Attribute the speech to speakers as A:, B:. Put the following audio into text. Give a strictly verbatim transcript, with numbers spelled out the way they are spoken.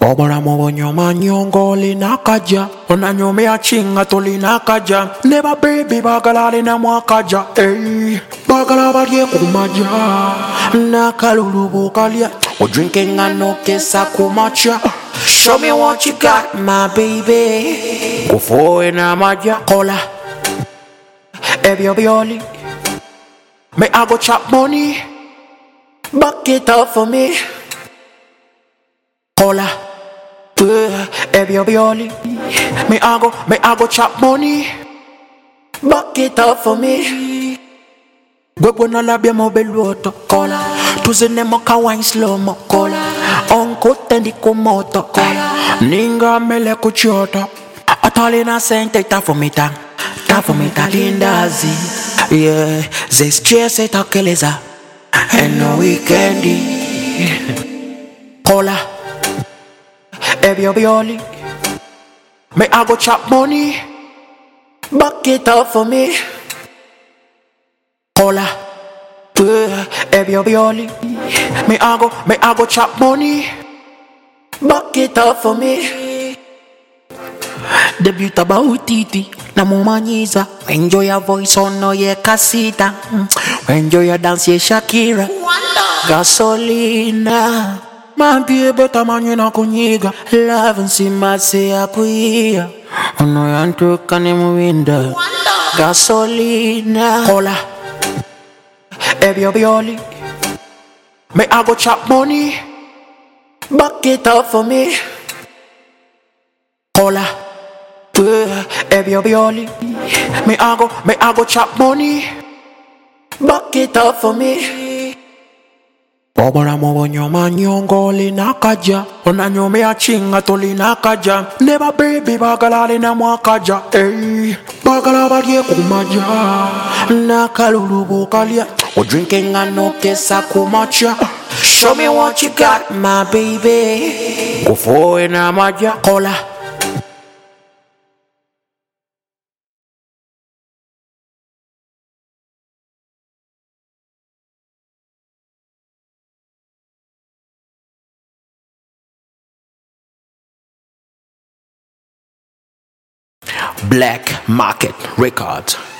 A: Obora mobonyo manyongo linakaja onanyomea chinga tolinakaja neba baby bagala lina mwakaja ey bagala balye kumaja nakalulubu kalya we drinking and no kesa kumacha. Show me what you got my baby kufo na maja kola ebyo bioli me I go chop money back it up for me kola ebyo bioli me I go me I go chop money back it up for me gwegwe na labia mobeluoto kola tuzene moka wine slow mo kola onko tendi kumoto kola ninga mele kuchota atali na sente ta for me ta ta for me ta lindazi yeah ze stress eta keleza and no weekendi kola ebyo bioli me I go chop money back it up for me kola ebyo bioli me I go me I go chop money back it up for me debut abautiti na mumanyiza enjoy your voice on no ye kasita enjoy your dance ye Shakira gasolina mambie beta manyina kunyiga love nsimase ya kuia ono yantuka ni muwinda gasolina kola ebyo bioli me I go chop money back it up for me kola ebyo bioli me I go me I go chop money back it up for me obora mobonyo manyongo linakaja onanyomea chinga tolinakaja neba baby bagala lina mwakaja ey bagala balye kumaja nakalulubu kalya we drinking and no kesa kumacha. Show me what you got my baby kufo na maja kola Black Market Records.